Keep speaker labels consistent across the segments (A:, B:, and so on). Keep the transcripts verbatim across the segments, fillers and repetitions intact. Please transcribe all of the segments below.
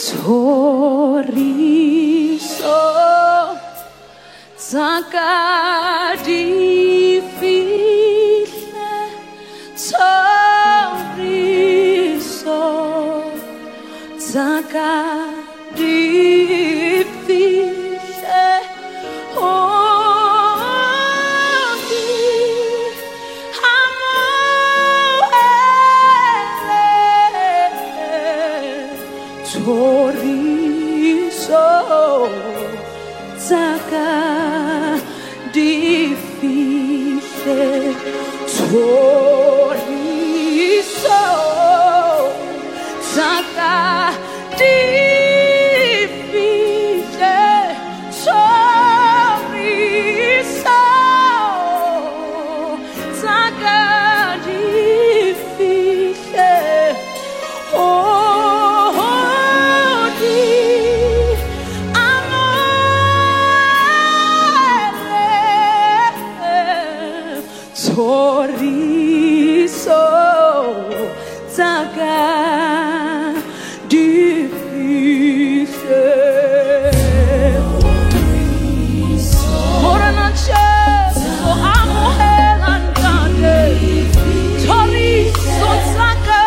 A: Toriso Zakadifihle Toriso Zakadifihle Odi Hamuele Toriso Zakadifihle Toriso Zakadifihle Toriso Zakadifihle Toriso Zakadifihle Moranache so amuhelantade Toriso Zaka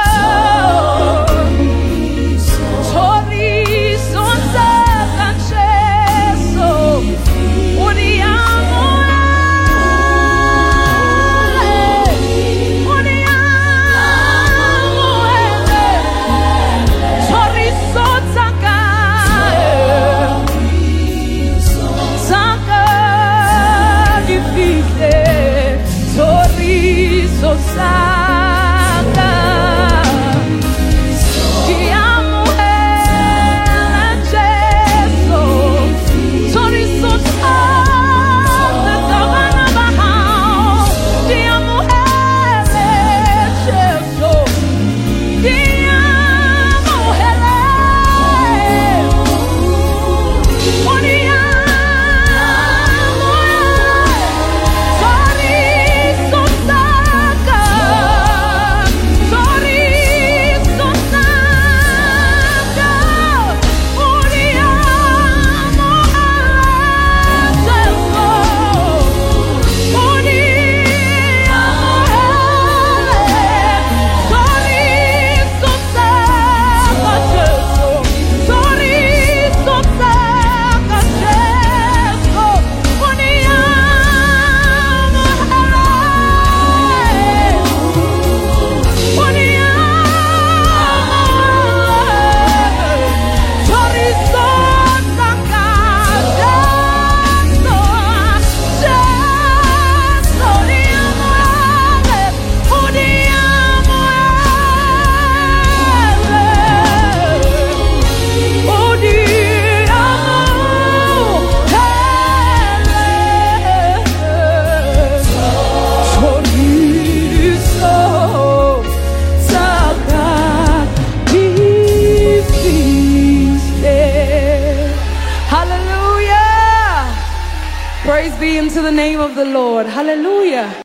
A: Toriso Zakacheso Uriamo Toriso Zaka Ti amo Jesu Toriso Zaka Tavana Bahao Ti amo Jesu Ti amo Praise be unto the name of the Lord. Hallelujah.